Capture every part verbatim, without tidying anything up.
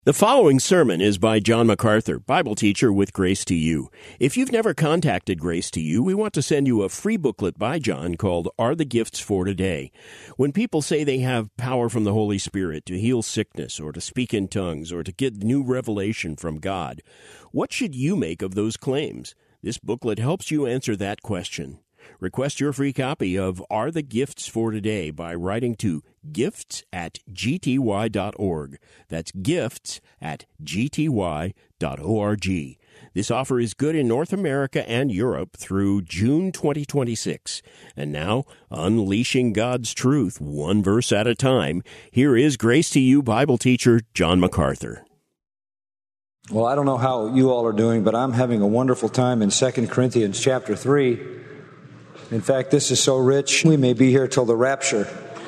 The following sermon is by John MacArthur, Bible teacher with Grace to You. If you've never contacted Grace to You, we want to send you a free booklet by John called Are the Gifts for Today? When people say they have power from the Holy Spirit to heal sickness or to speak in tongues or to get new revelation from God, what should you make of those claims? This booklet helps you answer that question. Request your free copy of Are the Gifts for Today by writing to gifts at g t y dot org. That's gifts at g t y dot org. This offer is good in North America and Europe through June twenty twenty-six. And now, unleashing God's truth one verse at a time, here is Grace to You Bible teacher John MacArthur. Well, I don't know how you all are doing, but I'm having a wonderful time in Second Corinthians chapter three. In fact, this is so rich, we may be here till the rapture.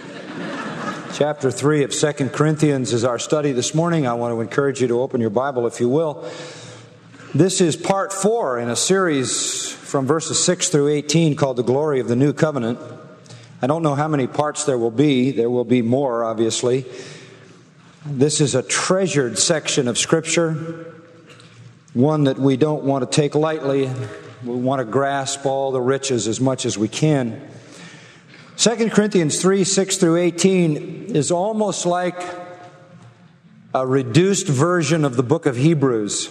Chapter three of Second Corinthians is our study this morning. I want to encourage you to open your Bible, if you will. This is part four in a series from verses six through eighteen called The Glory of the New Covenant. I don't know how many parts there will be. There will be more, obviously. This is a treasured section of Scripture, one that we don't want to take lightly. We want to grasp all the riches as much as we can. Second Corinthians three, six through eighteen is almost like a reduced version of the book of Hebrews.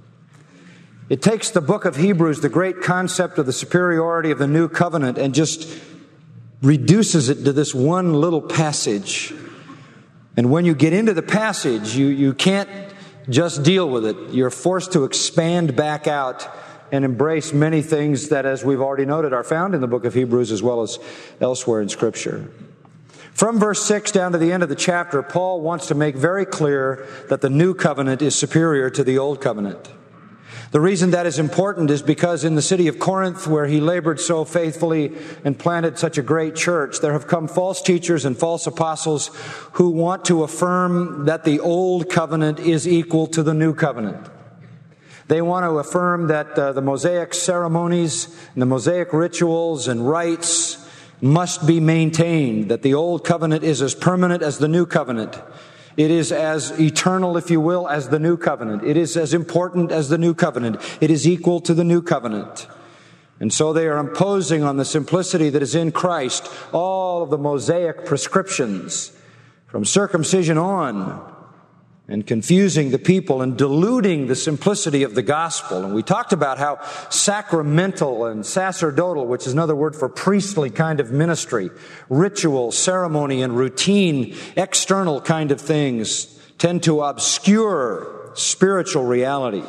It takes the book of Hebrews, the great concept of the superiority of the new covenant, and just reduces it to this one little passage. And when you get into the passage, you, you can't just deal with it. You're forced to expand back out and embrace many things that, as we've already noted, are found in the book of Hebrews as well as elsewhere in Scripture. From verse six down to the end of the chapter, Paul wants to make very clear that the new covenant is superior to the old covenant. The reason that is important is because in the city of Corinth, where he labored so faithfully and planted such a great church, there have come false teachers and false apostles who want to affirm that the old covenant is equal to the new covenant. They want to affirm that uh, the Mosaic ceremonies and the Mosaic rituals and rites must be maintained, that the old covenant is as permanent as the new covenant. It is as eternal, if you will, as the new covenant. It is as important as the new covenant. It is equal to the new covenant. And so they are imposing on the simplicity that is in Christ all of the Mosaic prescriptions from circumcision on, and confusing the people and diluting the simplicity of the gospel. And we talked about how sacramental and sacerdotal, which is another word for priestly kind of ministry, ritual, ceremony, and routine, external kind of things tend to obscure spiritual reality.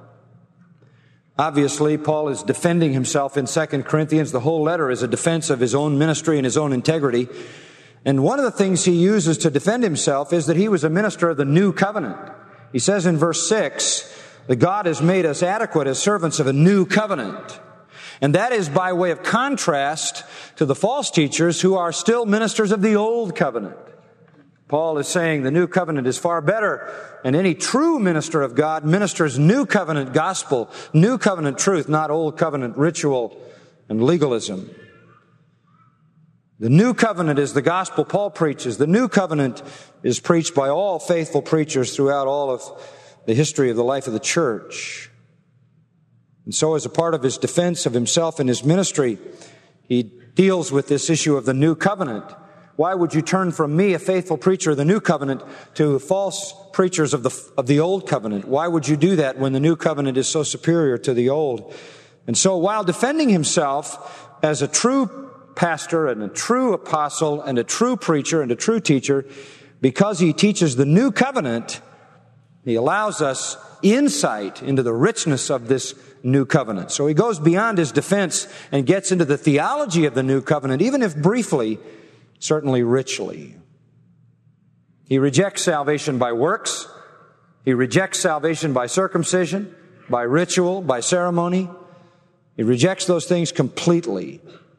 Obviously, Paul is defending himself in Second Corinthians. The whole letter is a defense of his own ministry and his own integrity. And one of the things he uses to defend himself is that he was a minister of the new covenant. He says in verse six that God has made us adequate as servants of a new covenant. And that is by way of contrast to the false teachers who are still ministers of the old covenant. Paul is saying the new covenant is far better, and any true minister of God ministers new covenant gospel, new covenant truth, not old covenant ritual and legalism. The new covenant is the gospel Paul preaches. The new covenant is preached by all faithful preachers throughout all of the history of the life of the church. And so as a part of his defense of himself and his ministry, he deals with this issue of the new covenant. Why would you turn from me, a faithful preacher of the new covenant, to false preachers of the, of the old covenant? Why would you do that when the new covenant is so superior to the old? And so while defending himself as a true pastor and a true apostle and a true preacher and a true teacher, because he teaches the new covenant, he allows us insight into the richness of this new covenant. So he goes beyond his defense and gets into the theology of the new covenant, even if briefly, certainly richly. He rejects salvation by works. He rejects salvation by circumcision, by ritual, by ceremony. He rejects those things completely.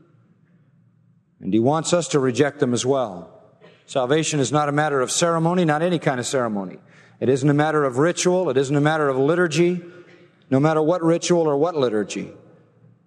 And he wants us to reject them as well. Salvation is not a matter of ceremony, not any kind of ceremony. It isn't a matter of ritual. It isn't a matter of liturgy, no matter what ritual or what liturgy.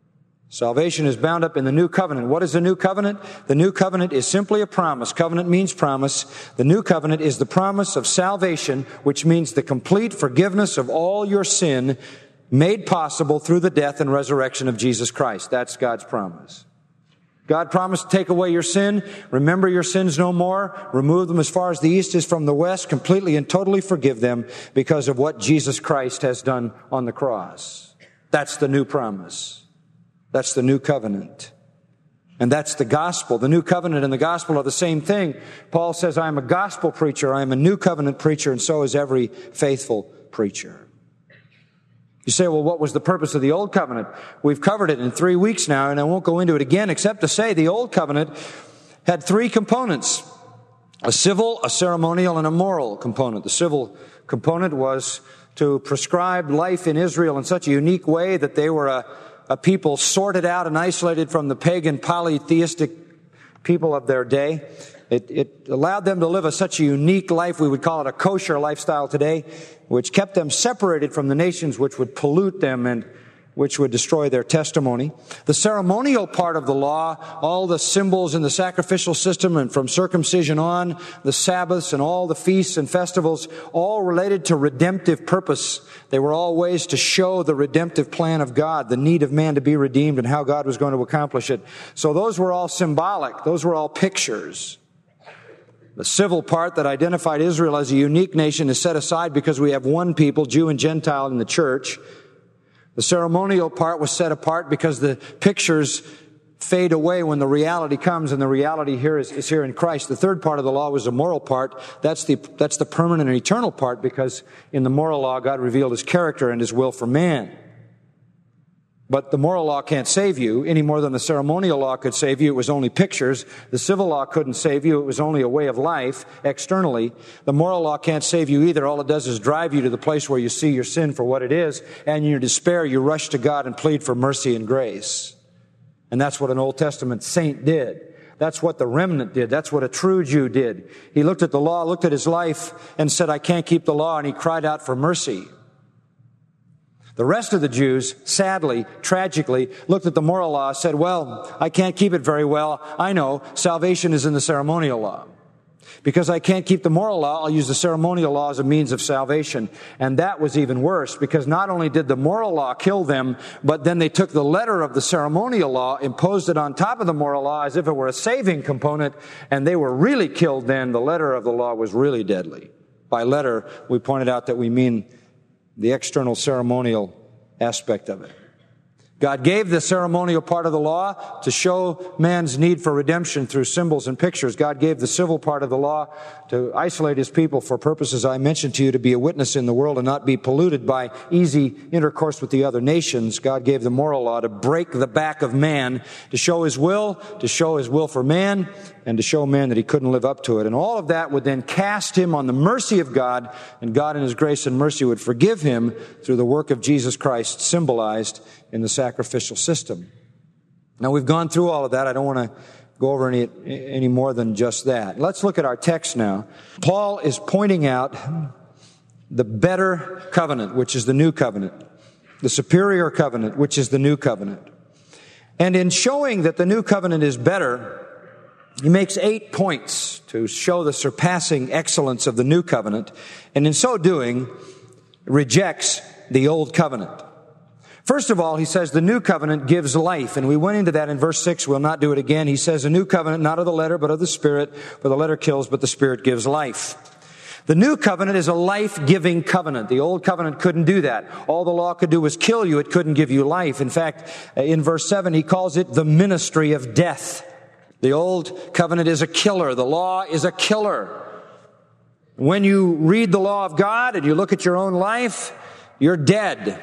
Salvation is bound up in the new covenant. What is the new covenant? The new covenant is simply a promise. Covenant means promise. The new covenant is the promise of salvation, which means the complete forgiveness of all your sin made possible through the death and resurrection of Jesus Christ. That's God's promise. God promised to take away your sin, remember your sins no more, remove them as far as the east is from the west, completely and totally forgive them because of what Jesus Christ has done on the cross. That's the new promise. That's the new covenant. And that's the gospel. The new covenant and the gospel are the same thing. Paul says, I am a gospel preacher, I am a new covenant preacher, and so is every faithful preacher. You say, well, what was the purpose of the old covenant? We've covered it in three weeks now, and I won't go into it again, except to say the old covenant had three components: a civil, a ceremonial, and a moral component. The civil component was to prescribe life in Israel in such a unique way that they were a, a people sorted out and isolated from the pagan polytheistic people of their day. It, it allowed them to live a, such a unique life, we would call it a kosher lifestyle today, which kept them separated from the nations which would pollute them and which would destroy their testimony. The ceremonial part of the law, all the symbols in the sacrificial system and from circumcision on, the Sabbaths and all the feasts and festivals, all related to redemptive purpose. They were all ways to show the redemptive plan of God, the need of man to be redeemed and how God was going to accomplish it. So those were all symbolic. Those were all pictures. The civil part that identified Israel as a unique nation is set aside because we have one people, Jew and Gentile, in the church. The ceremonial part was set apart because the pictures fade away when the reality comes, and the reality here is, is here in Christ. The third part of the law was the moral part. That's the, that's the permanent and eternal part, because in the moral law, God revealed His character and His will for man. But the moral law can't save you any more than the ceremonial law could save you. It was only pictures. The civil law couldn't save you. It was only a way of life externally. The moral law can't save you either. All it does is drive you to the place where you see your sin for what it is, and in your despair, you rush to God and plead for mercy and grace. And that's what an Old Testament saint did. That's what the remnant did. That's what a true Jew did. He looked at the law, looked at his life, and said, I can't keep the law, and he cried out for mercy. The rest of the Jews, sadly, tragically, looked at the moral law, said, well, I can't keep it very well. I know, salvation is in the ceremonial law. Because I can't keep the moral law, I'll use the ceremonial law as a means of salvation. And that was even worse, because not only did the moral law kill them, but then they took the letter of the ceremonial law, imposed it on top of the moral law as if it were a saving component, and they were really killed then. The letter of the law was really deadly. By letter, we pointed out that we mean the external ceremonial aspect of it. God gave the ceremonial part of the law to show man's need for redemption through symbols and pictures. God gave the civil part of the law to isolate His people for purposes I mentioned to you, to be a witness in the world and not be polluted by easy intercourse with the other nations. God gave the moral law to break the back of man, to show His will, to show His will for man, and to show man that he couldn't live up to it. And all of that would then cast him on the mercy of God, and God in His grace and mercy would forgive him through the work of Jesus Christ, symbolized in the sacrificial system. Now, we've gone through all of that. I don't want to go over any, any more than just that. Let's look at our text now. Paul is pointing out the better covenant, which is the new covenant, the superior covenant, which is the new covenant. And in showing that the new covenant is better, he makes eight points to show the surpassing excellence of the new covenant, and in so doing, rejects the old covenant. First of all, he says the new covenant gives life, and we went into that in verse six. We'll not do it again. He says a new covenant, not of the letter, but of the Spirit, for the letter kills, but the Spirit gives life. The new covenant is a life-giving covenant. The old covenant couldn't do that. All the law could do was kill you. It couldn't give you life. In fact, in verse seven, he calls it the ministry of death. The old covenant is a killer. The law is a killer. When you read the law of God and you look at your own life, you're dead.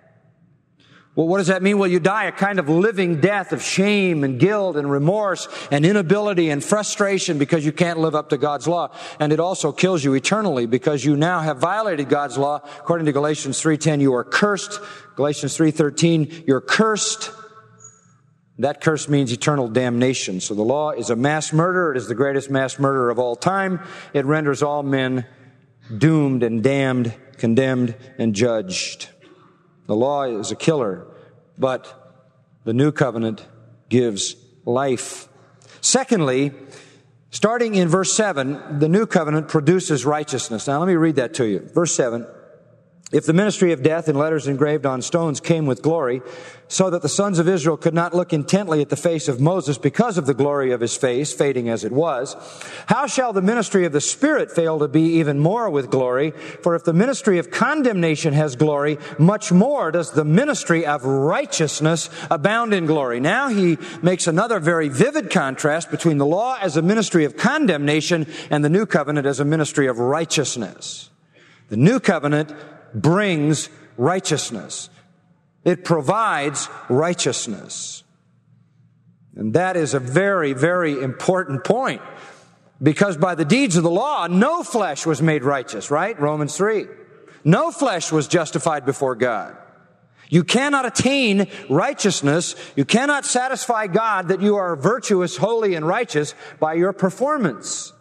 Well, what does that mean? Well, you die a kind of living death of shame and guilt and remorse and inability and frustration because you can't live up to God's law. And it also kills you eternally because you now have violated God's law. According to Galatians three ten, you are cursed. Galatians three thirteen, you're cursed. That curse means eternal damnation. So the law is a mass murder. It is the greatest mass murder of all time. It renders all men doomed and damned, condemned and judged. The law is a killer, but The new covenant gives life. Secondly, starting in verse seven, the new covenant produces righteousness. Now let me read that to you. Verse seven. If the ministry of death in letters engraved on stones came with glory, so that the sons of Israel could not look intently at the face of Moses because of the glory of his face, fading as it was, how shall the ministry of the Spirit fail to be even more with glory? For if the ministry of condemnation has glory, much more does the ministry of righteousness abound in glory. Now he makes another very vivid contrast between the law as a ministry of condemnation and the new covenant as a ministry of righteousness. The new covenant brings righteousness. It provides righteousness. And that is a very, very important point. Because by the deeds of the law, no flesh was made righteous, right? Romans three. No flesh was justified before God. You cannot attain righteousness. You cannot satisfy God that you are virtuous, holy, and righteous by your performance.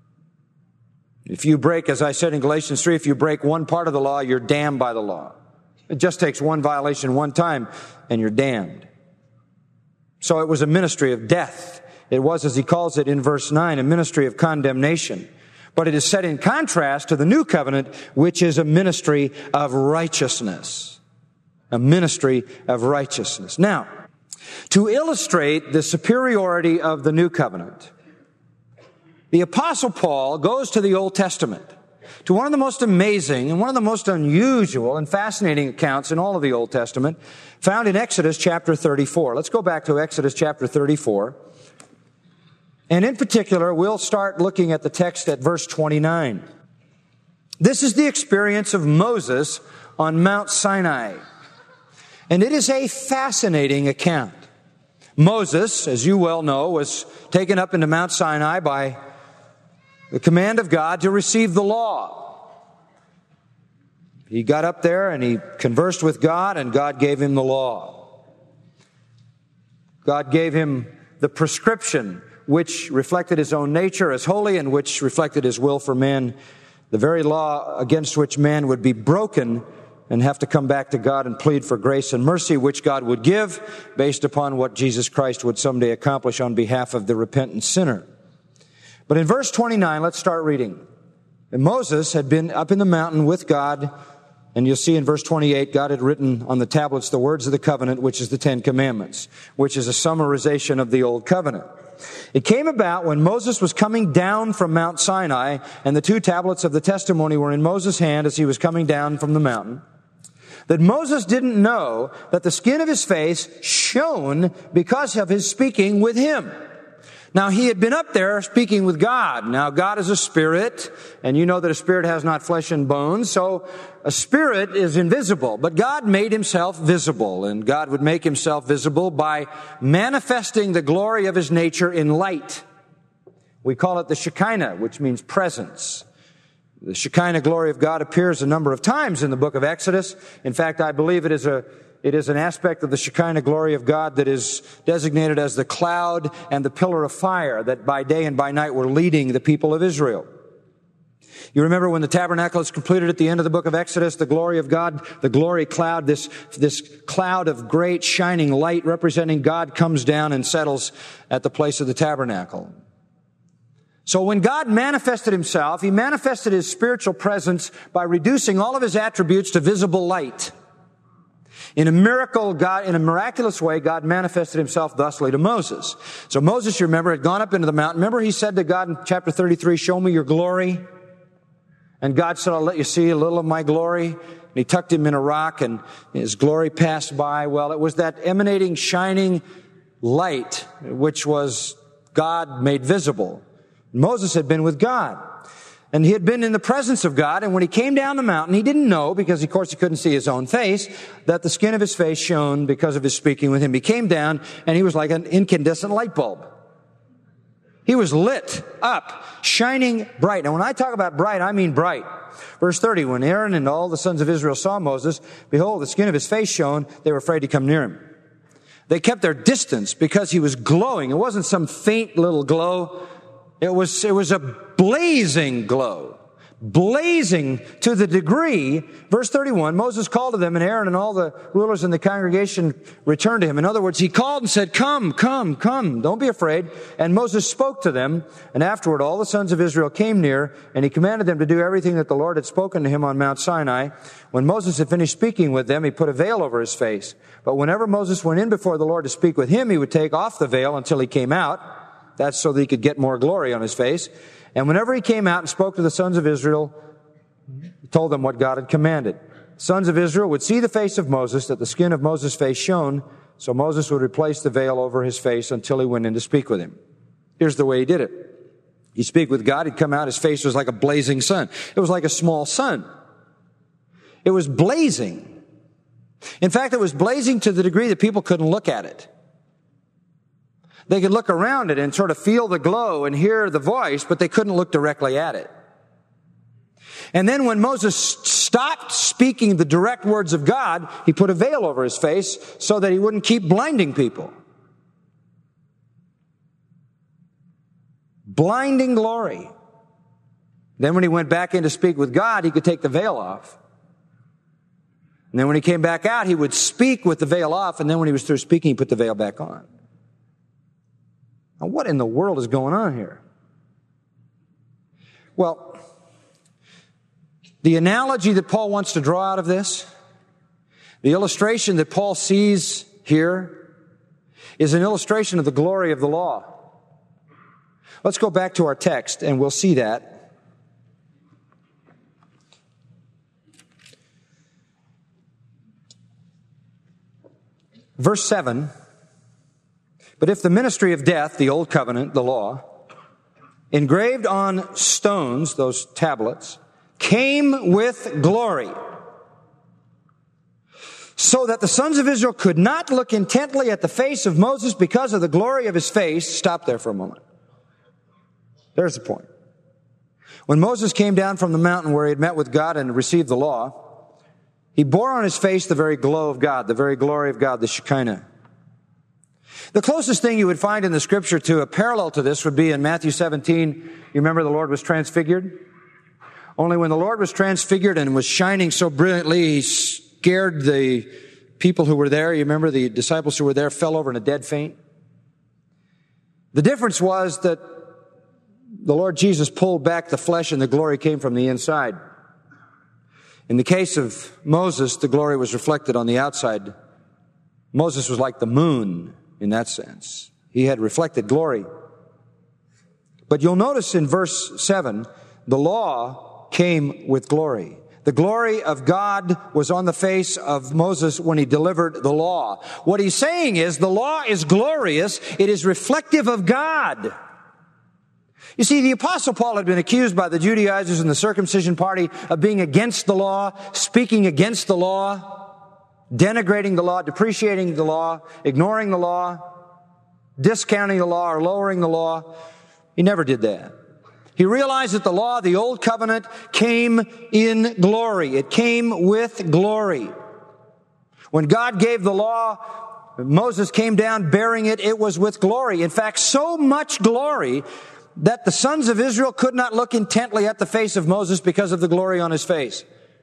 If you break, as I said in Galatians three, if you break one part of the law, you're damned by the law. It just takes one violation one time, and you're damned. So it was a ministry of death. It was, as he calls it in verse nine, a ministry of condemnation. But it is set in contrast to the new covenant, which is a ministry of righteousness. A ministry of righteousness. Now, to illustrate the superiority of the new covenant, the Apostle Paul goes to the Old Testament, to one of the most amazing and one of the most unusual and fascinating accounts in all of the Old Testament, found in Exodus chapter thirty-four. Let's go back to Exodus chapter thirty-four. And in particular, we'll start looking at the text at verse twenty-nine. This is the experience of Moses on Mount Sinai. And it is a fascinating account. Moses, as you well know, was taken up into Mount Sinai by the command of God to receive the law. He got up there and he conversed with God, and God gave him the law. God gave him the prescription which reflected his own nature as holy and which reflected his will for man, the very law against which man would be broken and have to come back to God and plead for grace and mercy, which God would give based upon what Jesus Christ would someday accomplish on behalf of the repentant sinner. But in verse twenty-nine, let's start reading. And Moses had been up in the mountain with God, and you'll see in verse twenty-eight, God had written on the tablets the words of the covenant, which is the Ten Commandments, which is a summarization of the Old Covenant. It came about when Moses was coming down from Mount Sinai, and the two tablets of the testimony were in Moses' hand as he was coming down from the mountain, that Moses didn't know that the skin of his face shone because of his speaking with him. Now, he had been up there speaking with God. Now, God is a spirit, and you know that a spirit has not flesh and bones, so a spirit is invisible. But God made himself visible, and God would make himself visible by manifesting the glory of his nature in light. We call it the Shekinah, which means presence. The Shekinah glory of God appears a number of times in the book of Exodus. In fact, I believe it is a It is an aspect of the Shekinah glory of God that is designated as the cloud and the pillar of fire that by day and by night were leading the people of Israel. You remember when the tabernacle is completed at the end of the book of Exodus, the glory of God, the glory cloud, this, this cloud of great shining light representing God comes down and settles at the place of the tabernacle. So when God manifested himself, he manifested his spiritual presence by reducing all of his attributes to visible light. In a miracle, God, in a miraculous way, God manifested himself thusly to Moses. So Moses, you remember, had gone up into the mountain. Remember he said to God in chapter thirty-three, show me your glory. And God said, I'll let you see a little of my glory. And he tucked him in a rock and his glory passed by. Well, it was that emanating, shining light, which was God made visible. Moses had been with God. And he had been in the presence of God, and when he came down the mountain, he didn't know, because of course he couldn't see his own face, that the skin of his face shone because of his speaking with him. He came down, and he was like an incandescent light bulb. He was lit up, shining bright. And when I talk about bright, I mean bright. Verse thirty, when Aaron and all the sons of Israel saw Moses, behold, the skin of his face shone, they were afraid to come near him. They kept their distance because he was glowing. It wasn't some faint little glow. It was, it was a blazing glow. blazing to the degree, verse thirty-one, Moses called to them, and Aaron and all the rulers in the congregation returned to him. In other words, he called and said, come, come, come, don't be afraid. And Moses spoke to them, and afterward all the sons of Israel came near, and he commanded them to do everything that the Lord had spoken to him on Mount Sinai. When Moses had finished speaking with them, he put a veil over his face. But whenever Moses went in before the Lord to speak with him, he would take off the veil until he came out. That's so that he could get more glory on his face. And whenever he came out and spoke to the sons of Israel, he told them what God had commanded. The sons of Israel would see the face of Moses, that the skin of Moses' face shone, so Moses would replace the veil over his face until he went in to speak with him. Here's the way he did it. He'd speak with God, he'd come out, his face was like a blazing sun. It was like a small sun. It was blazing. In fact, it was blazing to the degree that people couldn't look at it. They could look around it and sort of feel the glow and hear the voice, but they couldn't look directly at it. And then when Moses stopped speaking the direct words of God, he put a veil over his face so that he wouldn't keep blinding people. Blinding glory. Then when he went back in to speak with God, he could take the veil off. And then when he came back out, he would speak with the veil off, and then when he was through speaking, he put the veil back on. Now, what in the world is going on here? Well, the analogy that Paul wants to draw out of this, the illustration that Paul sees here, is an illustration of the glory of the law. Let's go back to our text, and we'll see that. Verse seven, but if the ministry of death, the old covenant, the law, engraved on stones, those tablets, came with glory, so that the sons of Israel could not look intently at the face of Moses because of the glory of his face. Stop there for a moment. There's the point. When Moses came down from the mountain where he had met with God and received the law, he bore on his face the very glow of God, the very glory of God, the Shekinah. The closest thing you would find in the scripture to a parallel to this would be in Matthew seventeen. You remember the Lord was transfigured? Only when the Lord was transfigured and was shining so brilliantly, he scared the people who were there. You remember the disciples who were there fell over in a dead faint? The difference was that the Lord Jesus pulled back the flesh and the glory came from the inside. In the case of Moses, the glory was reflected on the outside. Moses was like the moon in that sense. He had reflected glory. But you'll notice in verse seven, the law came with glory. The glory of God was on the face of Moses when he delivered the law. What he's saying is the law is glorious. It is reflective of God. You see, the Apostle Paul had been accused by the Judaizers and the circumcision party of being against the law, speaking against the law, denigrating the law, depreciating the law, ignoring the law, discounting the law, or lowering the law. He never did that. He realized that the law, the old covenant, came in glory. It came with glory. When God gave the law, Moses came down bearing it, it was with glory. In fact, so much glory that the sons of Israel could not look intently at the face of Moses because of the glory on his face.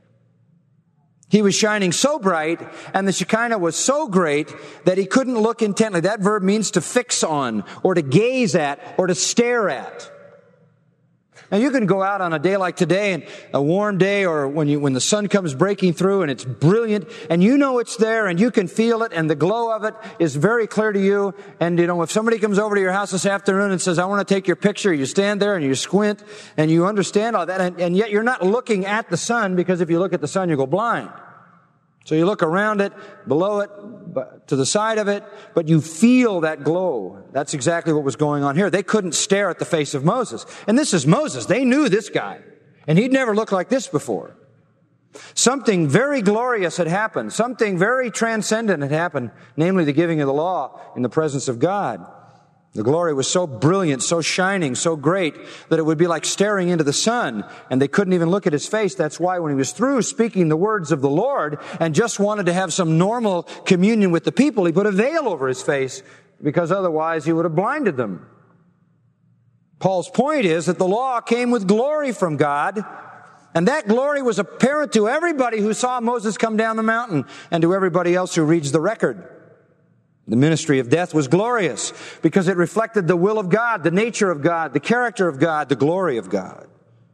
He was shining so bright, and the Shekinah was so great that he couldn't look intently. That verb means to fix on, or to gaze at, or to stare at. Now you can go out on a day like today, and a warm day, or when you, when the sun comes breaking through and it's brilliant, and you know it's there, and you can feel it, and the glow of it is very clear to you. And you know, if somebody comes over to your house this afternoon and says, I want to take your picture, you stand there and you squint, and you understand all that, and, and yet you're not looking at the sun, because if you look at the sun, you go blind. So you look around it, below it, to the side of it, but you feel that glow. That's exactly what was going on here. They couldn't stare at the face of Moses. And this is Moses. They knew this guy. And he'd never looked like this before. Something very glorious had happened. Something very transcendent had happened, namely the giving of the law in the presence of God. The glory was so brilliant, so shining, so great that it would be like staring into the sun, and they couldn't even look at his face. That's why when he was through speaking the words of the Lord and just wanted to have some normal communion with the people, he put a veil over his face, because otherwise he would have blinded them. Paul's point is that the law came with glory from God, And that glory was apparent to everybody who saw Moses come down the mountain and to everybody else who reads the record. The ministry of death was glorious because it reflected the will of God, the nature of God, the character of God, the glory of God.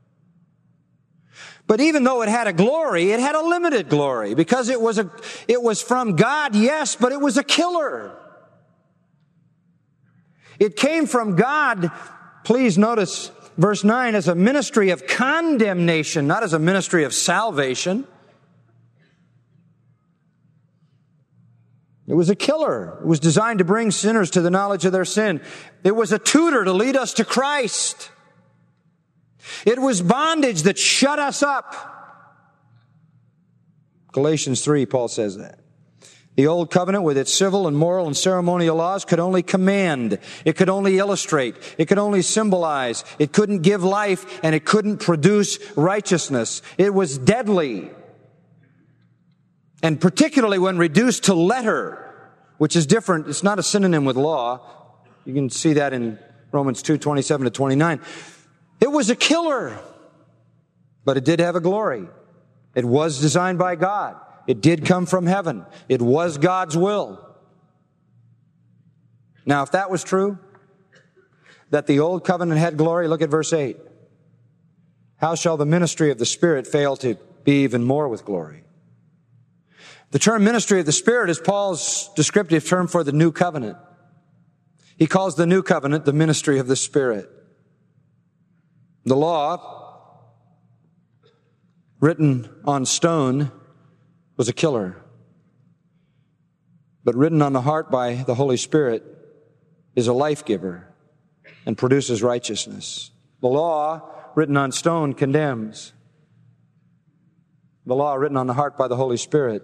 But even though it had a glory, it had a limited glory because it was a, it was from God, yes, but it was a killer. It came from God, please notice verse nine, as a ministry of condemnation, not as a ministry of salvation. It was a killer. It was designed to bring sinners to the knowledge of their sin. It was a tutor to lead us to Christ. It was bondage that shut us up. Galatians three, Paul says that. The old covenant with its civil and moral and ceremonial laws could only command. It could only illustrate. It could only symbolize. It couldn't give life, and it couldn't produce righteousness. It was deadly. And particularly when reduced to letter, which is different. It's not a synonym with law. You can see that in Romans two, twenty-seven to twenty-nine. It was a killer, but it did have a glory. It was designed by God. It did come from heaven. It was God's will. Now, if that was true, that the old covenant had glory, look at verse eight. How shall the ministry of the Spirit fail to be even more with glory? The term ministry of the Spirit is Paul's descriptive term for the new covenant. He calls the new covenant the ministry of the Spirit. The law, written on stone, was a killer. But written on the heart by the Holy Spirit is a life giver and produces righteousness. The law, written on stone, condemns. The law, written on the heart by the Holy Spirit,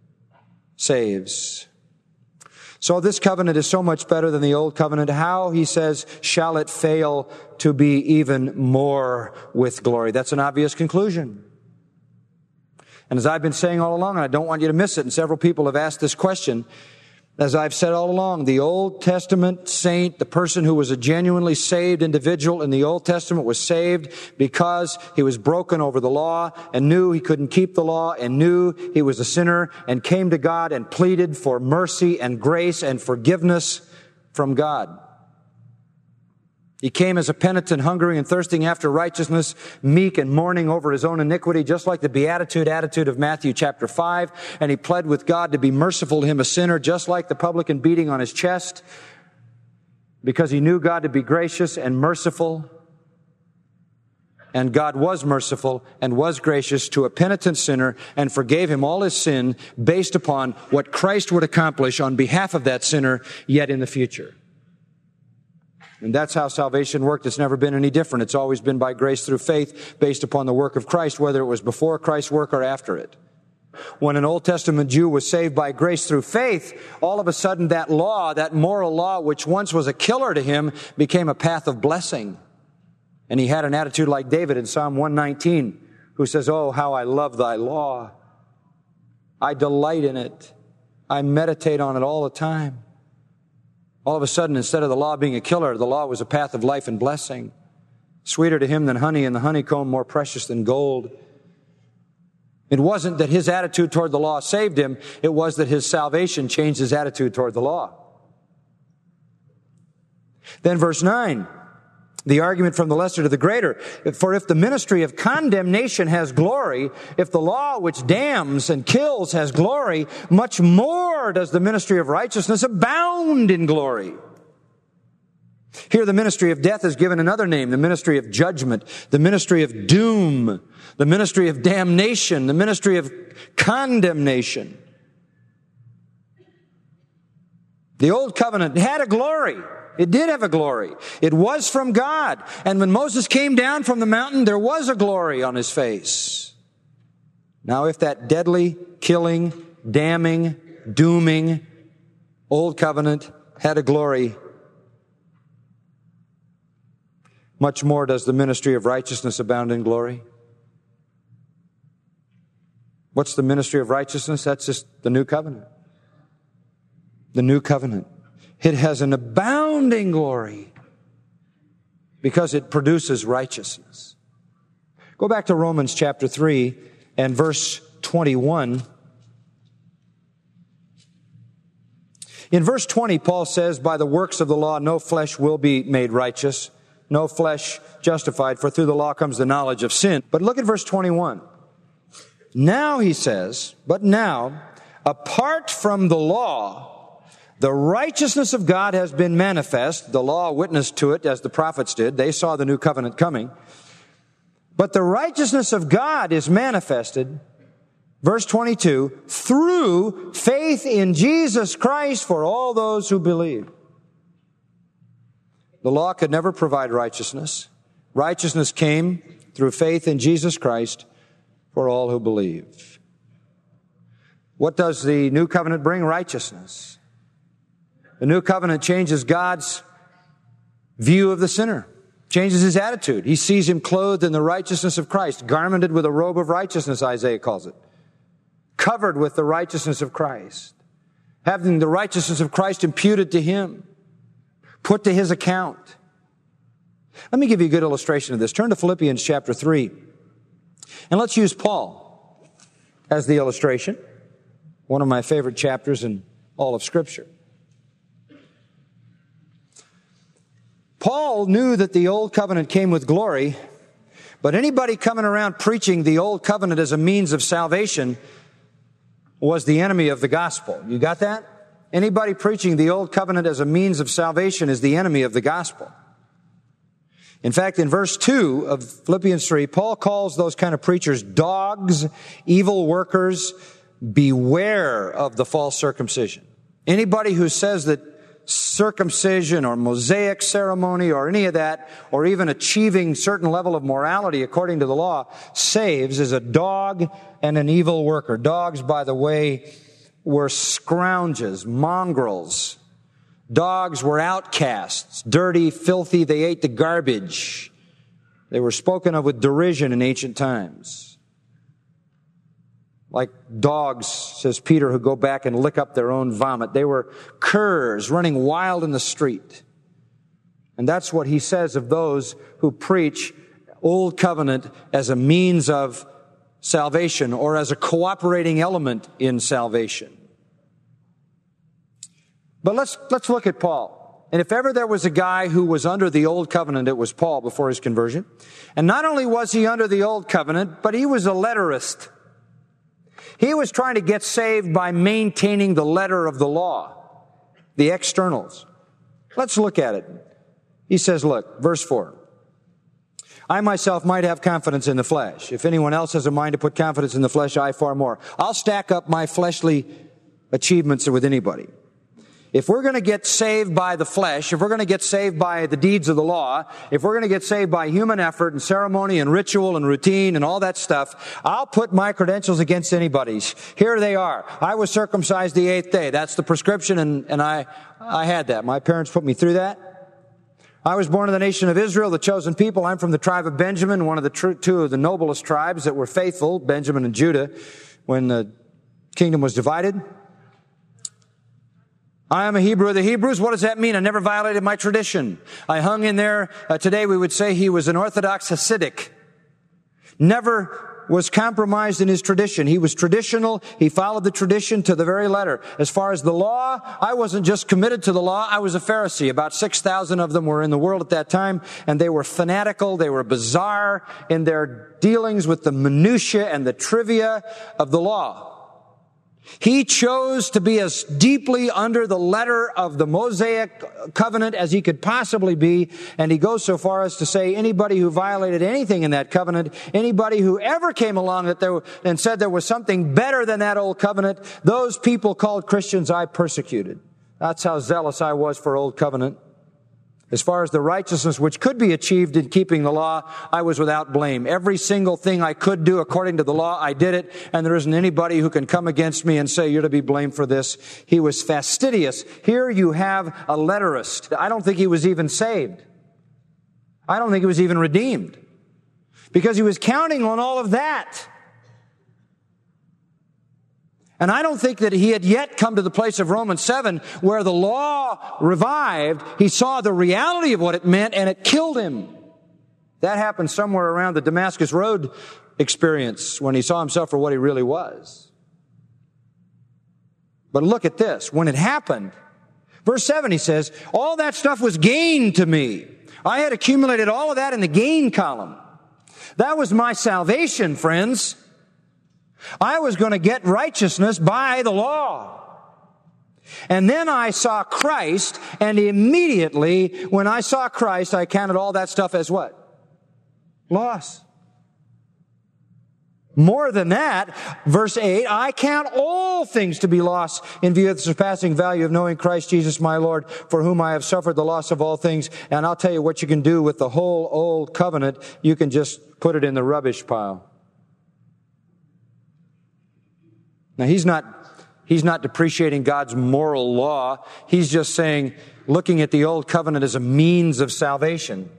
saves. So this covenant is so much better than the old covenant. How, he says, shall it fail to be even more with glory? That's an obvious conclusion. And as I've been saying all along, and I don't want you to miss it, and several people have asked this question, as I've said all along, the Old Testament saint, the person who was a genuinely saved individual in the Old Testament, was saved because he was broken over the law and knew he couldn't keep the law and knew he was a sinner and came to God and pleaded for mercy and grace and forgiveness from God. He came as a penitent, hungering and thirsting after righteousness, meek and mourning over his own iniquity, just like the beatitude attitude of Matthew chapter five. And he pled with God to be merciful to him, a sinner, just like the publican beating on his chest, because he knew God to be gracious and merciful. And God was merciful and was gracious to a penitent sinner and forgave him all his sin based upon what Christ would accomplish on behalf of that sinner yet in the future. And that's how salvation worked. It's never been any different. It's always been by grace through faith based upon the work of Christ, whether it was before Christ's work or after it. When an Old Testament Jew was saved by grace through faith, all of a sudden that law, that moral law, which once was a killer to him, became a path of blessing. And he had an attitude like David in Psalm one nineteen, who says, "Oh, how I love thy law. I delight in it. I meditate on it all the time." All of a sudden, instead of the law being a killer, the law was a path of life and blessing. Sweeter to him than honey, and the honeycomb more precious than gold. It wasn't that his attitude toward the law saved him. It was that his salvation changed his attitude toward the law. Then verse nine, the argument from the lesser to the greater. For if the ministry of condemnation has glory, if the law which damns and kills has glory, much more does the ministry of righteousness abound in glory. Here the ministry of death is given another name, the ministry of judgment, the ministry of doom, the ministry of damnation, the ministry of condemnation. The old covenant had a glory. It did have a glory. It was from God. And when Moses came down from the mountain, there was a glory on his face. Now, if that deadly, killing, damning, dooming old covenant had a glory, much more does the ministry of righteousness abound in glory. What's the ministry of righteousness? That's just the new covenant. The new covenant. It has an abounding glory because it produces righteousness. Go back to Romans chapter three and verse twenty-one. In verse twenty, Paul says, by the works of the law, no flesh will be made righteous, no flesh justified, for through the law comes the knowledge of sin. But look at verse twenty-one. Now, he says, but now, apart from the law, the righteousness of God has been manifest. The law witnessed to it, as the prophets did. They saw the new covenant coming. But the righteousness of God is manifested, verse twenty-two, through faith in Jesus Christ for all those who believe. The law could never provide righteousness. Righteousness came through faith in Jesus Christ for all who believe. What does the new covenant bring? Righteousness. The new covenant changes God's view of the sinner, changes his attitude. He sees him clothed in the righteousness of Christ, garmented with a robe of righteousness, Isaiah calls it, covered with the righteousness of Christ, having the righteousness of Christ imputed to him, put to his account. Let me give you a good illustration of this. Turn to Philippians chapter three, and let's use Paul as the illustration, one of my favorite chapters in all of Scripture. Paul knew that the old covenant came with glory, but anybody coming around preaching the old covenant as a means of salvation was the enemy of the gospel. You got that? Anybody preaching the old covenant as a means of salvation is the enemy of the gospel. In fact, in verse two of Philippians three, Paul calls those kind of preachers dogs, evil workers. Beware of the false circumcision. Anybody who says that circumcision or Mosaic ceremony or any of that, or even achieving certain level of morality according to the law, saves is a dog and an evil worker. Dogs, by the way, were scrounges, mongrels. Dogs were outcasts, dirty, filthy. They ate the garbage. They were spoken of with derision in ancient times. Like dogs, says Peter, who go back and lick up their own vomit. They were curs running wild in the street. And that's what he says of those who preach Old Covenant as a means of salvation or as a cooperating element in salvation. But let's, let's look at Paul. And if ever there was a guy who was under the Old Covenant, it was Paul before his conversion. And not only was he under the Old Covenant, but he was a letterist. He was trying to get saved by maintaining the letter of the law, the externals. Let's look at it. He says, look, verse four. I myself might have confidence in the flesh. If anyone else has a mind to put confidence in the flesh, I far more. I'll stack up my fleshly achievements with anybody. If we're going to get saved by the flesh, if we're going to get saved by the deeds of the law, if we're going to get saved by human effort and ceremony and ritual and routine and all that stuff, I'll put my credentials against anybody's. Here they are. I was circumcised the eighth day. That's the prescription, and, and I, I had that. My parents put me through that. I was born in the nation of Israel, the chosen people. I'm from the tribe of Benjamin, one of the tr- two of the noblest tribes that were faithful, Benjamin and Judah, when the kingdom was divided. I am a Hebrew of the Hebrews. What does that mean? I never violated my tradition. I hung in there. Uh, today we would say he was an Orthodox Hasidic. Never was compromised in his tradition. He was traditional. He followed the tradition to the very letter. As far as the law, I wasn't just committed to the law. I was a Pharisee. About six thousand of them were in the world at that time, and they were fanatical. They were bizarre in their dealings with the minutiae and the trivia of the law. He chose to be as deeply under the letter of the Mosaic covenant as he could possibly be, and he goes so far as to say anybody who violated anything in that covenant, anybody who ever came along that there and said there was something better than that old covenant, those people called Christians I persecuted. That's how zealous I was for old covenant. As far as the righteousness which could be achieved in keeping the law, I was without blame. Every single thing I could do according to the law, I did it, and there isn't anybody who can come against me and say, you're to be blamed for this. He was fastidious. Here you have a letterist. I don't think he was even saved. I don't think he was even redeemed. Because he was counting on all of that. And I don't think that he had yet come to the place of Romans seven where the law revived. He saw the reality of what it meant and it killed him. That happened somewhere around the Damascus Road experience when he saw himself for what he really was. But look at this. When it happened, verse seven, he says, all that stuff was gain to me. I had accumulated all of that in the gain column. That was my salvation, friends. I was going to get righteousness by the law. And then I saw Christ, and immediately when I saw Christ, I counted all that stuff as what? Loss. More than that, verse eight, I count all things to be lost in view of the surpassing value of knowing Christ Jesus my Lord, for whom I have suffered the loss of all things. And I'll tell you what you can do with the whole old covenant. You can just put it in the rubbish pile. Now, he's not, he's not depreciating God's moral law. He's just saying, looking at the old covenant as a means of salvation.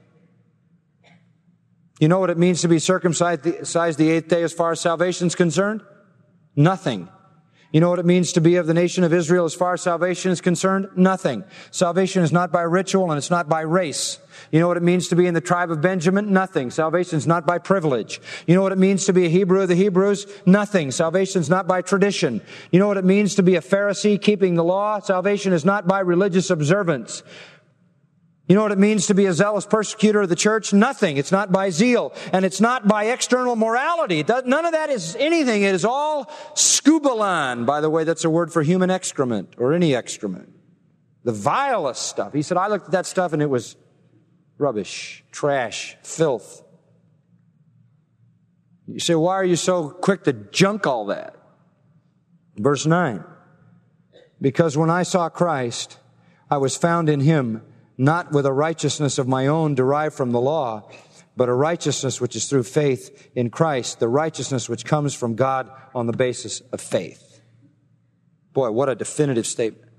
You know what it means to be circumcised the eighth day as far as salvation is concerned? Nothing. You know what it means to be of the nation of Israel as far as salvation is concerned? Nothing. Salvation is not by ritual and it's not by race. You know what it means to be in the tribe of Benjamin? Nothing. Salvation is not by privilege. You know what it means to be a Hebrew of the Hebrews? Nothing. Salvation is not by tradition. You know what it means to be a Pharisee keeping the law? Salvation is not by religious observance. You know what it means to be a zealous persecutor of the church? Nothing. It's not by zeal. And it's not by external morality. It does, none of that is anything. It is all scubalon. By the way, that's a word for human excrement or any excrement. The vilest stuff. He said, I looked at that stuff and it was rubbish, trash, filth. You say, why are you so quick to junk all that? Verse nine. Because when I saw Christ, I was found in Him, not with a righteousness of my own derived from the law, but a righteousness which is through faith in Christ, the righteousness which comes from God on the basis of faith. Boy, what a definitive statement.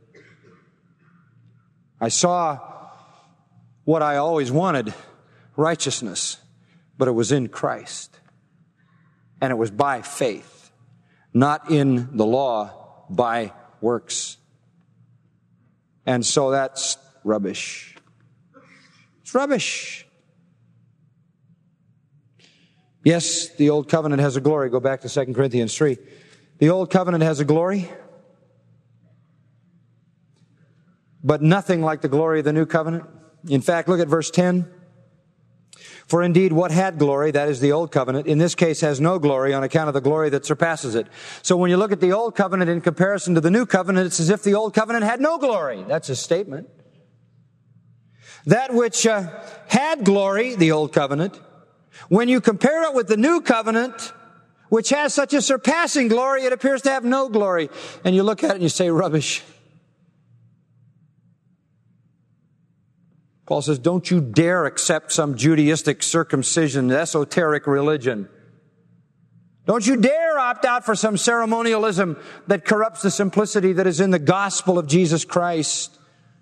I saw what I always wanted, righteousness, but it was in Christ. And it was by faith, not in the law, by works. And so that's rubbish. It's rubbish. Yes, the old covenant has a glory. Go back to Second Corinthians three. The old covenant has a glory, but nothing like the glory of the new covenant. In fact, look at verse ten. For indeed, what had glory, that is the old covenant, in this case has no glory on account of the glory that surpasses it. So when you look at the old covenant in comparison to the new covenant, it's as if the old covenant had no glory. That's a statement. That which uh, had glory, the old covenant, when you compare it with the new covenant, which has such a surpassing glory, it appears to have no glory. And you look at it and you say, rubbish. Paul says, don't you dare accept some Judaistic circumcision, esoteric religion. Don't you dare opt out for some ceremonialism that corrupts the simplicity that is in the gospel of Jesus Christ.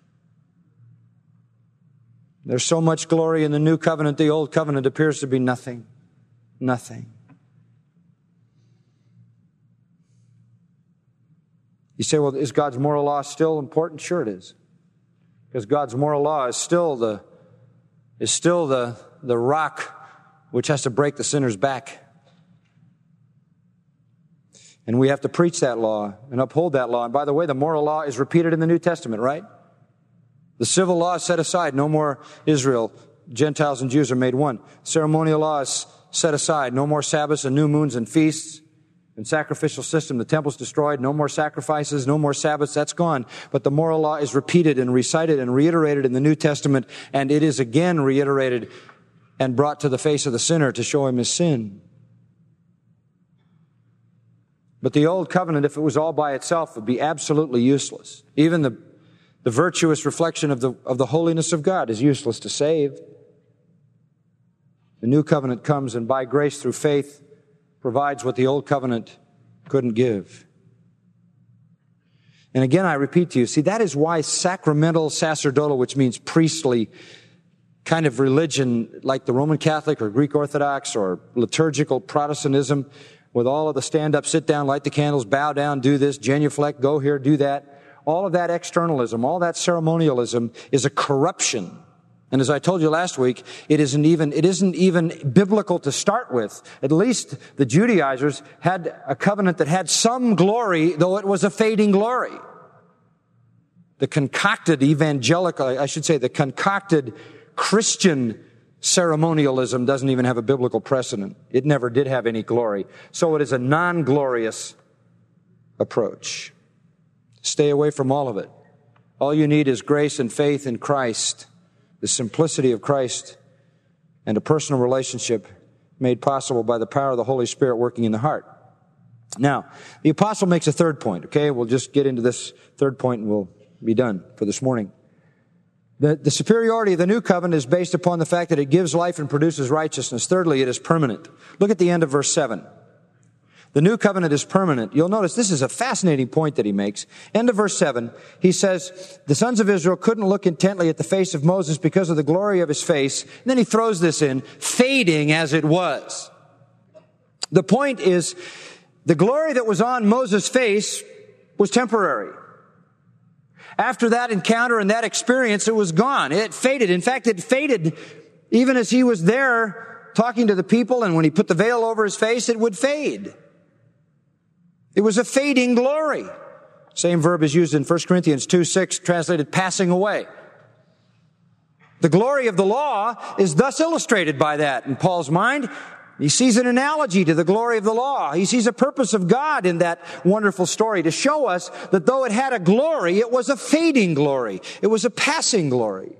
There's so much glory in the new covenant, the old covenant appears to be nothing. Nothing. You say, well, is God's moral law still important? Sure it is. Because God's moral law is still the, is still the, the rock which has to break the sinner's back. And we have to preach that law and uphold that law. And by the way, the moral law is repeated in the New Testament, right? The civil law is set aside. No more Israel. Gentiles and Jews are made one. Ceremonial law is set aside. No more Sabbaths and new moons and feasts and sacrificial system. The temple's destroyed. No more sacrifices. No more Sabbaths. That's gone. But the moral law is repeated and recited and reiterated in the New Testament. And it is again reiterated and brought to the face of the sinner to show him his sin. But the old covenant, if it was all by itself, would be absolutely useless. Even the The virtuous reflection of the, of the holiness of God is useless to save. The new covenant comes and by grace through faith provides what the old covenant couldn't give. And again, I repeat to you, see, that is why sacramental, sacerdotal, which means priestly kind of religion like the Roman Catholic or Greek Orthodox or liturgical Protestantism with all of the stand up, sit down, light the candles, bow down, do this, genuflect, go here, do that. All of that externalism, all that ceremonialism is a corruption And as I told you last week, it isn't even, it isn't even biblical to start with. At least the Judaizers had a covenant that had some glory, though it was a fading glory. The concocted evangelical, I should say the concocted Christian ceremonialism doesn't even have a biblical precedent. It never did have any glory. So it is a non-glorious approach. Stay away from all of it. All you need is grace and faith in Christ, the simplicity of Christ, and a personal relationship made possible by the power of the Holy Spirit working in the heart. Now, the apostle makes a third point, okay? We'll just get into this third point and we'll be done for this morning. The, the superiority of the new covenant is based upon the fact that it gives life and produces righteousness. Thirdly, it is permanent. Look at the end of verse seven. The new covenant is permanent. You'll notice this is a fascinating point that he makes. End of verse seven, he says, the sons of Israel couldn't look intently at the face of Moses because of the glory of his face. And then he throws this in, fading as it was. The point is, the glory that was on Moses' face was temporary. After that encounter and that experience, it was gone. It faded. In fact, it faded even as he was there talking to the people, and when he put the veil over his face, it would fade. It was a fading glory. Same verb is used in First Corinthians two six, translated passing away. The glory of the law is thus illustrated by that in Paul's mind. He sees an analogy to the glory of the law. He sees a purpose of God in that wonderful story to show us that though it had a glory, it was a fading glory. It was a passing glory.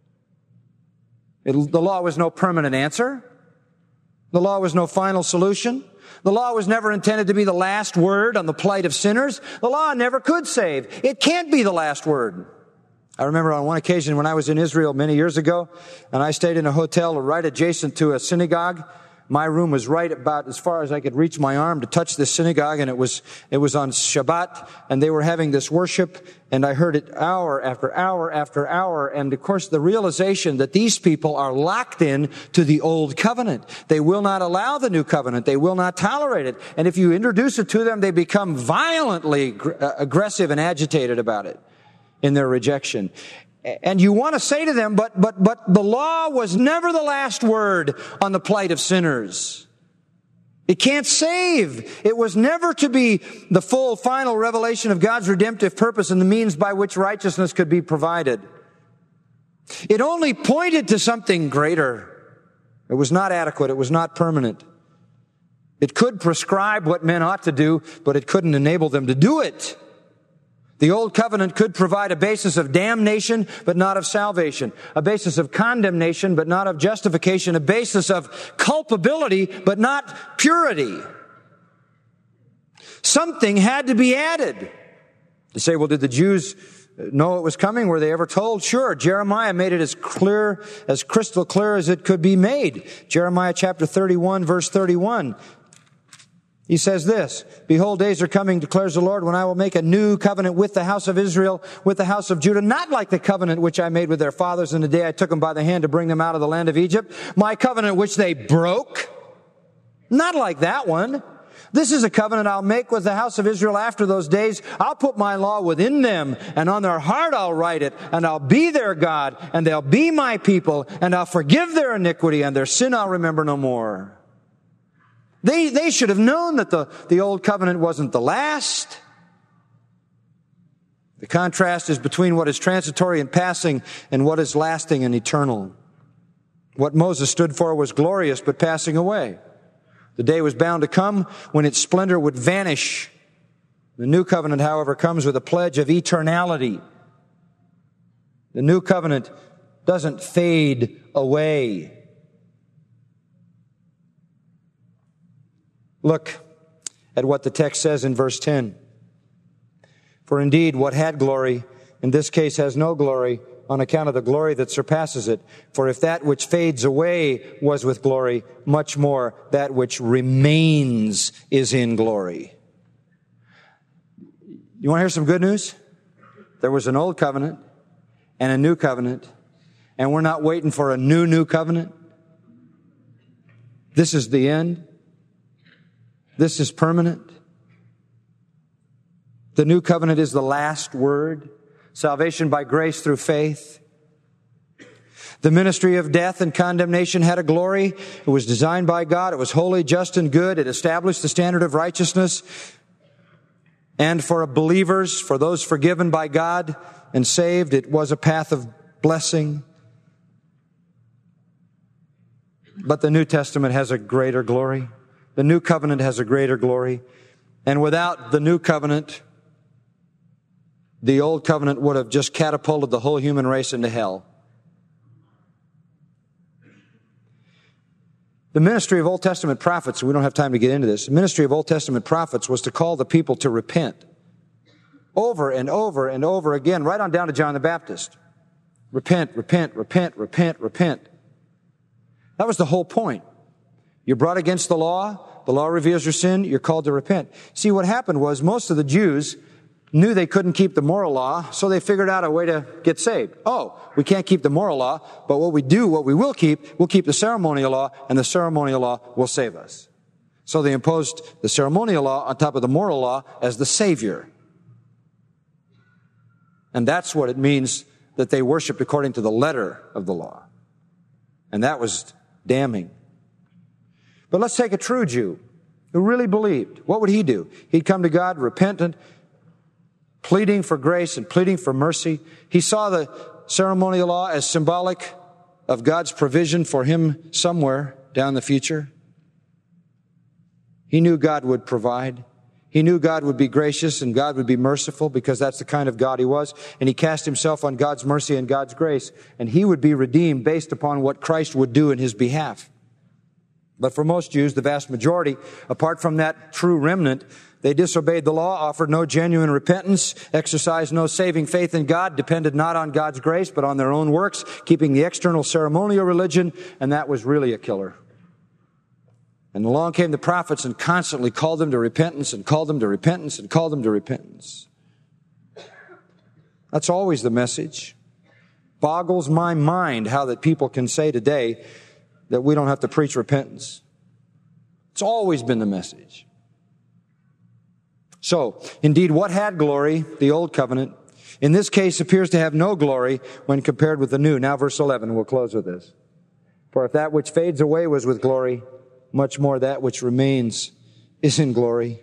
It, the law was no permanent answer. The law was no final solution. The law was never intended to be the last word on the plight of sinners. The law never could save. It can't be the last word. I remember on one occasion when I was in Israel many years ago, and I stayed in a hotel right adjacent to a synagogue. My room was right about as far as I could reach my arm to touch this synagogue, and it was, it was on Shabbat, and they were having this worship, and I heard it hour after hour after hour, and of course the realization that these people are locked in to the old covenant. They will not allow the new covenant. They will not tolerate it. And if you introduce it to them, they become violently aggressive and agitated about it in their rejection. And you want to say to them, but, but, but the law was never the last word on the plight of sinners. It can't save. It was never to be the full final revelation of God's redemptive purpose and the means by which righteousness could be provided. It only pointed to something greater. It was not adequate. It was not permanent. It could prescribe what men ought to do, but it couldn't enable them to do it. The old covenant could provide a basis of damnation, but not of salvation. A basis of condemnation, but not of justification. A basis of culpability, but not purity. Something had to be added. You say, well, did the Jews know it was coming? Were they ever told? Sure. Jeremiah made it as clear, as crystal clear as it could be made. Jeremiah chapter thirty-one, verse thirty-one. He says this, behold, days are coming, declares the Lord, when I will make a new covenant with the house of Israel, with the house of Judah, not like the covenant which I made with their fathers in the day I took them by the hand to bring them out of the land of Egypt, my covenant which they broke. Not like that one. This is a covenant I'll make with the house of Israel after those days. I'll put my law within them, and on their heart I'll write it, and I'll be their God, and they'll be my people, and I'll forgive their iniquity, and their sin I'll remember no more. They, they should have known that the, the old covenant wasn't the last. The contrast is between what is transitory and passing and what is lasting and eternal. What Moses stood for was glorious but passing away. The day was bound to come when its splendor would vanish. The new covenant, however, comes with a pledge of eternality. The new covenant doesn't fade away. Look at what the text says in verse ten. For indeed, what had glory, in this case has no glory, on account of the glory that surpasses it. For if that which fades away was with glory, much more that which remains is in glory. You want to hear some good news? There was an old covenant and a new covenant, and we're not waiting for a new, new covenant. This is the end. This is permanent. The new covenant is the last word. Salvation by grace through faith. The ministry of death and condemnation had a glory. It was designed by God. It was holy, just, and good. It established the standard of righteousness. And for believers, for those forgiven by God and saved, it was a path of blessing. But the New Testament has a greater glory. The New Covenant has a greater glory. And without the New Covenant, the Old Covenant would have just catapulted the whole human race into hell. The ministry of Old Testament prophets, we don't have time to get into this, the ministry of Old Testament prophets was to call the people to repent. Over and over and over again, right on down to John the Baptist. Repent, repent, repent, repent, repent. That was the whole point. You're brought against the law. The law reveals your sin. You're called to repent. See, what happened was most of the Jews knew they couldn't keep the moral law, so they figured out a way to get saved. Oh, we can't keep the moral law, but what we do, what we will keep, we'll keep the ceremonial law, and the ceremonial law will save us. So they imposed the ceremonial law on top of the moral law as the Savior. And that's what it means that they worshiped according to the letter of the law. And that was damning. But let's take a true Jew who really believed. What would he do? He'd come to God repentant, pleading for grace and pleading for mercy. He saw the ceremonial law as symbolic of God's provision for him somewhere down the future. He knew God would provide. He knew God would be gracious and God would be merciful because that's the kind of God he was. And he cast himself on God's mercy and God's grace. And he would be redeemed based upon what Christ would do in his behalf. But for most Jews, the vast majority, apart from that true remnant, they disobeyed the law, offered no genuine repentance, exercised no saving faith in God, depended not on God's grace, but on their own works, keeping the external ceremonial religion, and that was really a killer. And along came the prophets and constantly called them to repentance and called them to repentance and called them to repentance. That's always the message. Boggles my mind how that people can say today that we don't have to preach repentance. It's always been the message. So, indeed, what had glory, the Old Covenant, in this case appears to have no glory when compared with the New. Now, verse eleven, we'll close with this. For if that which fades away was with glory, much more that which remains is in glory.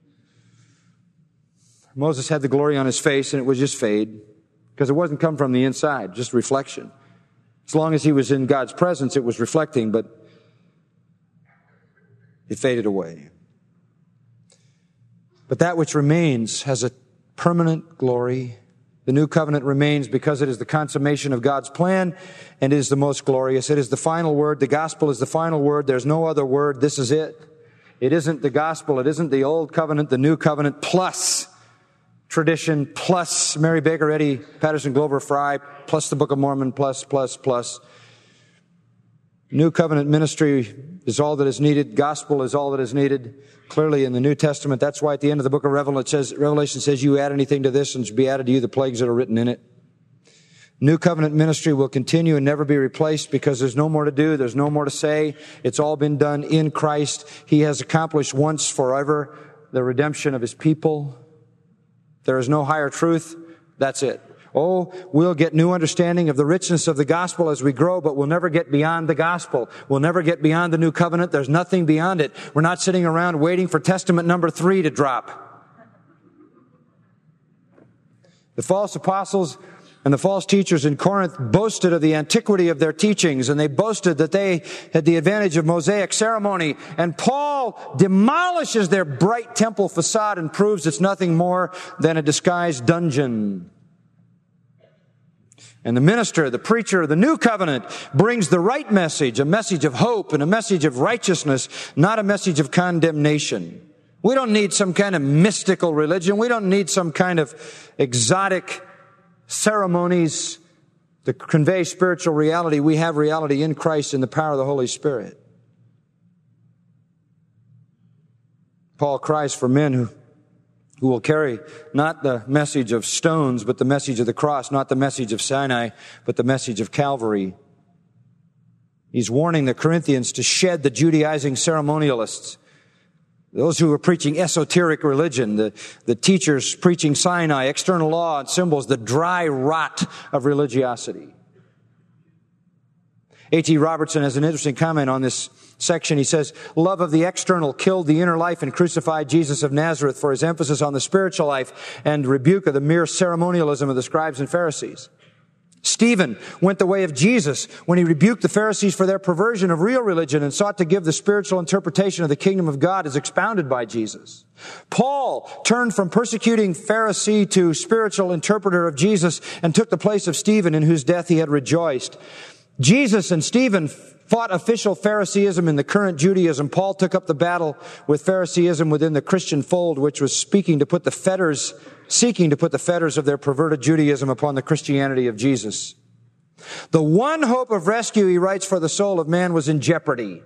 Moses had the glory on his face, and it would just fade, because it wasn't come from the inside, just reflection. As long as he was in God's presence, it was reflecting, but it faded away. But that which remains has a permanent glory. The new covenant remains because it is the consummation of God's plan and is the most glorious. It is the final word. The gospel is the final word. There's no other word. This is it. It isn't the gospel. It isn't the old covenant, the new covenant, plus tradition, plus Mary Baker Eddy, Patterson Glover Fry, plus the Book of Mormon, plus, plus, plus. New covenant ministry is all that is needed. Gospel is all that is needed. Clearly in the New Testament, that's why at the end of the book of Revelation it says, Revelation says, you add anything to this and shall be added to you the plagues that are written in it. New covenant ministry will continue and never be replaced because there's no more to do. There's no more to say. It's all been done in Christ. He has accomplished once forever the redemption of his people. There is no higher truth. That's it. Oh, we'll get new understanding of the richness of the gospel as we grow, but we'll never get beyond the gospel. We'll never get beyond the new covenant. There's nothing beyond it. We're not sitting around waiting for testament number three to drop. The false apostles and the false teachers in Corinth boasted of the antiquity of their teachings, and they boasted that they had the advantage of Mosaic ceremony. And Paul demolishes their bright temple facade and proves it's nothing more than a disguised dungeon. And the minister, the preacher of the new covenant brings the right message, a message of hope and a message of righteousness, not a message of condemnation. We don't need some kind of mystical religion. We don't need some kind of exotic ceremonies to convey spiritual reality. We have reality in Christ in the power of the Holy Spirit. Paul cries for men who who will carry not the message of stones, but the message of the cross, not the message of Sinai, but the message of Calvary. He's warning the Corinthians to shed the Judaizing ceremonialists, those who are preaching esoteric religion, the, the teachers preaching Sinai, external law, and symbols, the dry rot of religiosity. A T Robertson has an interesting comment on this section. He says, love of the external killed the inner life and crucified Jesus of Nazareth for his emphasis on the spiritual life and rebuke of the mere ceremonialism of the scribes and Pharisees. Stephen went the way of Jesus when he rebuked the Pharisees for their perversion of real religion and sought to give the spiritual interpretation of the kingdom of God as expounded by Jesus. Paul turned from persecuting Pharisee to spiritual interpreter of Jesus and took the place of Stephen, in whose death he had rejoiced. Jesus and Stephen fought official Phariseeism in the current Judaism. Paul took up the battle with Phariseeism within the Christian fold, which was speaking to put the fetters, seeking to put the fetters of their perverted Judaism upon the Christianity of Jesus. The one hope of rescue, he writes, for the soul of man was in jeopardy.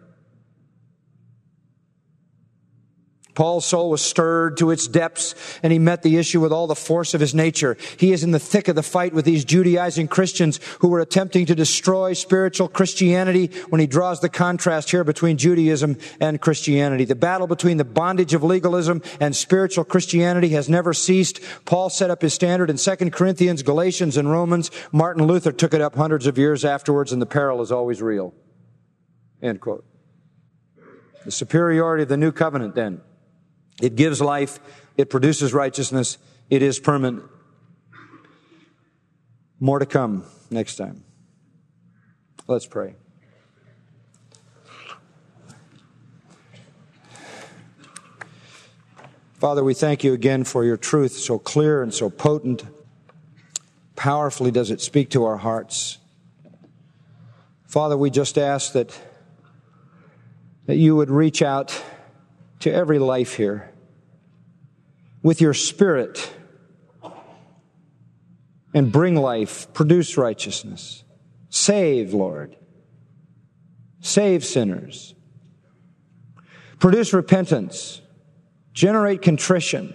Paul's soul was stirred to its depths, and he met the issue with all the force of his nature. He is in the thick of the fight with these Judaizing Christians who were attempting to destroy spiritual Christianity when he draws the contrast here between Judaism and Christianity. The battle between the bondage of legalism and spiritual Christianity has never ceased. Paul set up his standard in Second Corinthians, Galatians, and Romans. Martin Luther took it up hundreds of years afterwards, and the peril is always real. End quote. The superiority of the new covenant, then. It gives life. It produces righteousness. It is permanent. More to come next time. Let's pray. Father, we thank you again for your truth, so clear and so potent. Powerfully does it speak to our hearts. Father, we just ask that, that you would reach out to every life here with your Spirit and bring life, produce righteousness. Save, Lord. Save sinners. Produce repentance. Generate contrition.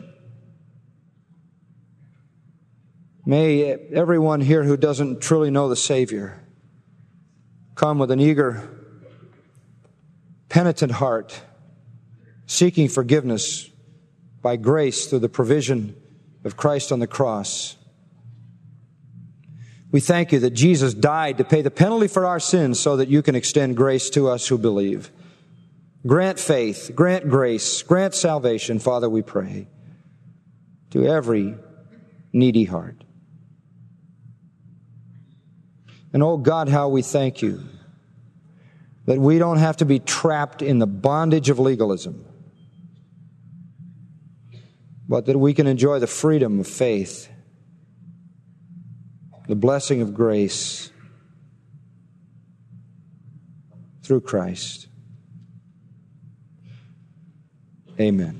May everyone here who doesn't truly know the Savior come with an eager, penitent heart, seeking forgiveness by grace through the provision of Christ on the cross. We thank you that Jesus died to pay the penalty for our sins so that you can extend grace to us who believe. Grant faith, grant grace, grant salvation, Father, we pray, to every needy heart. And oh God, how we thank you that we don't have to be trapped in the bondage of legalism, but that we can enjoy the freedom of faith, the blessing of grace through Christ. Amen.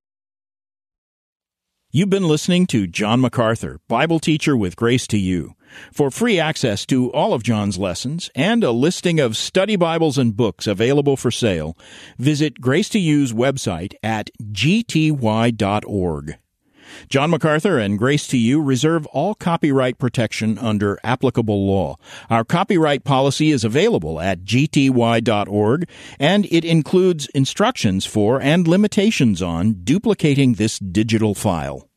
You've been listening to John MacArthur, Bible teacher with Grace to You. For free access to all of John's lessons and a listing of study Bibles and books available for sale, visit Grace to You's website at g t y dot org. John MacArthur and Grace to You reserve all copyright protection under applicable law. Our copyright policy is available at g t y dot org, and it includes instructions for and limitations on duplicating this digital file.